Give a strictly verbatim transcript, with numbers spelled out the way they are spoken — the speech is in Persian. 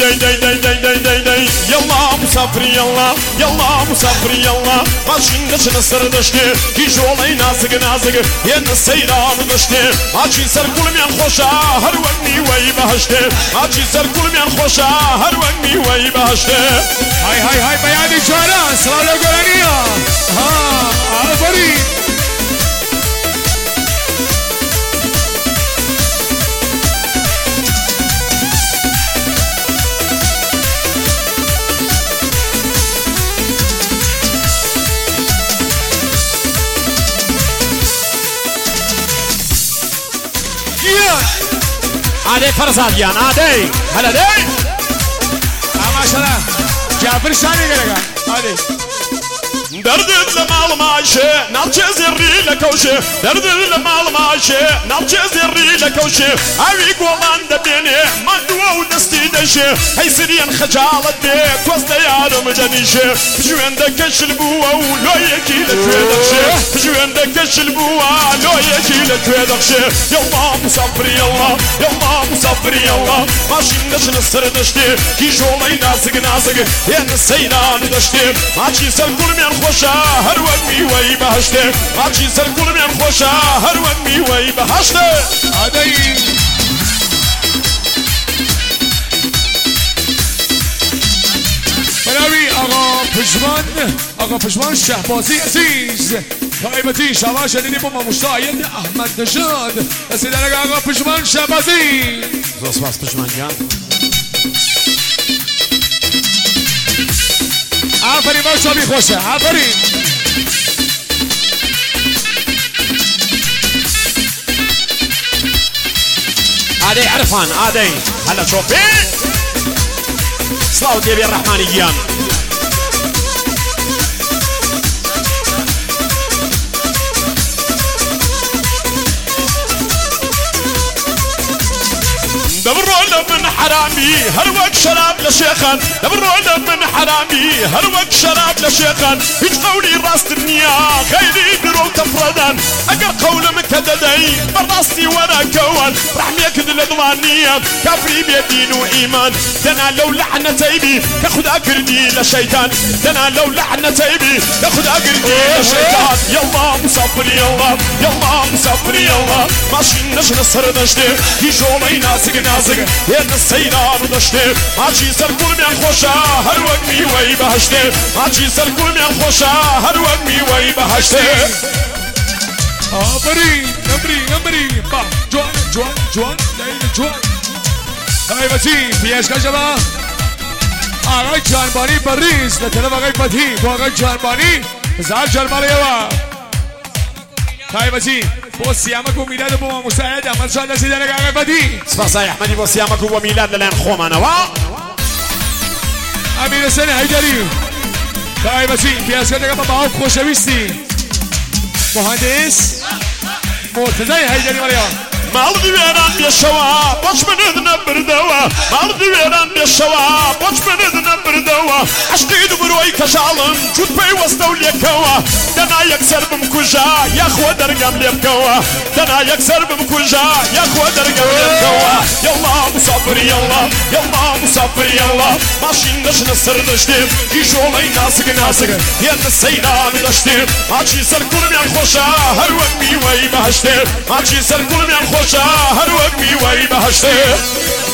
داي داي داي داي داي داي داي يلا مسافر يلا يلا مسافر يلا ماشين نشنا سر دشتي كي جولي نازق نازق ين السيران دشتي ماشي سر كل من خوشا هر وقني وي بهشتي ماشي سر كل من خوشا هر وقني وي بهشتي هاي هاي هاي بيادي جوانا سلام قرانيا ها عفري عادي فرزاديان عادي هلا دي ما شاء الله جعفر شاني قلقا عادي درد المال ماشي نالشي زري لكوشي درد المال ماشي نالشي زري لكوشي اوي قولان دبيني مندوو دستي دشي هي سريان خجالة بيت وسط يارم دنيشي بجو عندك الشلبوة ولو يكي لتويدخشي بجو عندك الشلبوة لو يكي لتويدخشي يلا مسافر يلا يلا مسافر يلا ماشي نشن السر دشتي كي جولي نازق نازق ين السيران دشتي ماشي سر كل من خوشا هر وقمي وي بهشتي ماشي سر كل من خوشا هر وقمي وي بهشتي عادي بلاوي آقا پشمان آقا پشمان شهبازی عزیز طایبتی شما شدیدی با مشاهد احمد نژاد رسیدن آقا پشمان شهبازی زوسواس پشمان جان آفرین باشا بی خوشه آفرین عادي عرفان عادي هلا شوفي صلاة ديبي الرحمانيان دبروا من حرامي هر وقت شراب لشيخان دبروا من حرامي هر وقت شراب لشيخان هيج قولي راس الدنيا غيري درو تفردان اقر قول مكددي براستي ورا كوان رحميك للضوانية كافري بيدين وايمان دنا لو لعنة تيبي كاخد اقردي لشيطان دنا لو لعنة تيبي كاخد اقردي لشيطان يلا مسافر يلا يلا مسافر يلا ماشي نجن السر نجدي يجولي ناسق ناسق ين السيران دشتي ماشي سر كل من خوشا هر وقمي وي بهشتي ماشي سر كل من خوشا هر وقمي وي بهشتي آفرین نمبری نمبری با جوان جوان جوان لیل جوان طایبتی پیشکش با آقای جانبانی بریز لطلب آقای بدهی با آقای جانبانی زهر جانبانی با طایبتی با سیامک و میلاد با مساعد احمد شاد رسیدن آقای بدهی سپاسای احمدی با سیامک و میلاد للان خومانه و امیر حسین حیدری طایبتی پیشکش با با خوشویستی مهندس مرتضی حیدری مریم مالدي ويران بيشوا بوش من اذن بردوا مالدي ويران بيشوا بوش من اذن بردوا عشقي دبروي كشالم جود بي وستو ليكوا دنا يكسر بمكوجا يا خو درقم ليكوا دنا يكسر بمكوجا يا خو درقم ليكوا يلا مسافر يلا يلا مسافر يلا ماشي نشن السر دشتي يجولي ناسق ناسق ين السيران دشتي ماشي سر كل من خوشا هر وقمي وي بهشتي ماشي سر كل من خوشا هر وقمي وي بهشتي